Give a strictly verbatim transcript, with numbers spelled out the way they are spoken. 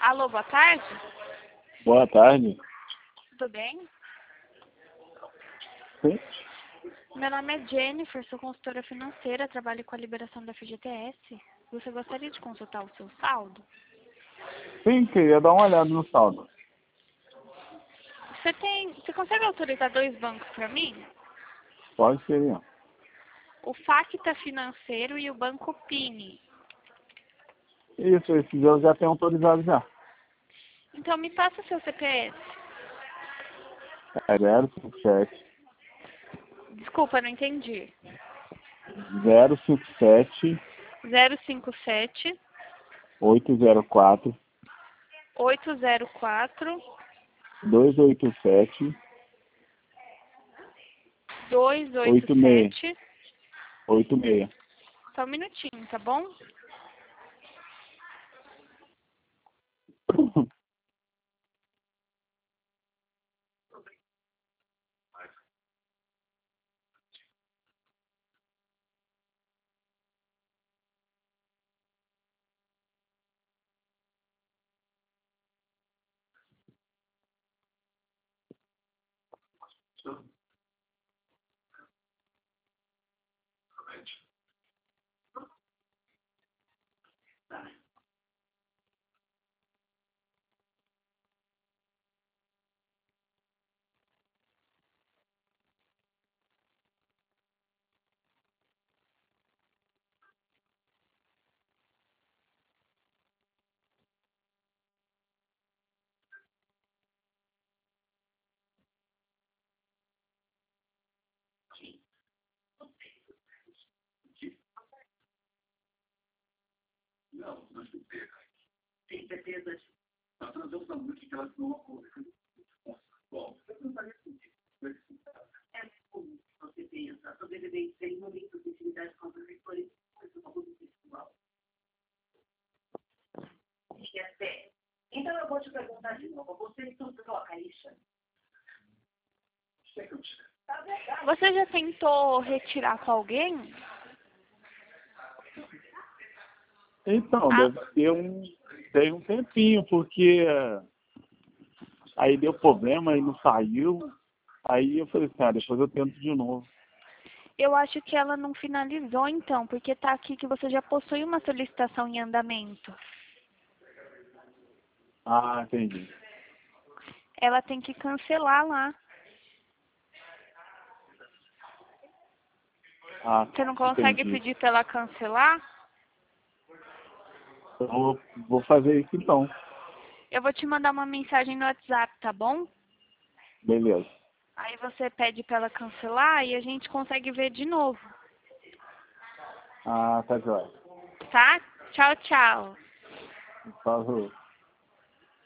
Alô, boa tarde. Boa tarde. Tudo bem? Sim? Meu nome é Jennifer, sou consultora financeira, trabalho com a liberação da F G T S. Você gostaria de consultar o seu saldo? Sim, queria dar uma olhada no saldo. Você tem, você consegue autorizar dois bancos para mim? Pode ser. O Facta Financeiro e o Banco Pini. Isso, esses eu já tenho autorizado já. Então me passa seu C P S. É zero cinco sete, Desculpa, não entendi. zero cinco sete, zero cinco sete, oito zero quatro, oito zero quatro, dois oito sete, dois oito oito seis. sete. oito seis. Só um minutinho, tá bom? Tem certeza? Nós transamos a música que elas não ocorrem. Bom, eu não faria sentido. É como você pensa, sobrevivente tem momentos de intimidade com professores, mas não como pessoal. E até. Então eu vou te perguntar de novo. Você estudou a Caíxa? Você já tentou retirar com alguém? Então, Ah. deve ter um, tem um tempinho, porque aí deu problema, aí não saiu. Aí eu falei assim, ah, depois eu tento de novo. Eu acho que ela não finalizou então, porque tá aqui que você já possui uma solicitação em andamento. Ah, entendi. Ela tem que cancelar lá. Ah, Você não consegue entendi. pedir pra ela cancelar? Eu vou, vou fazer isso então. Eu vou te mandar uma mensagem no WhatsApp, tá bom? Beleza. Aí você pede pra ela cancelar e a gente consegue ver de novo. Ah, tá jóia. Tá? Tchau, tchau. Falou.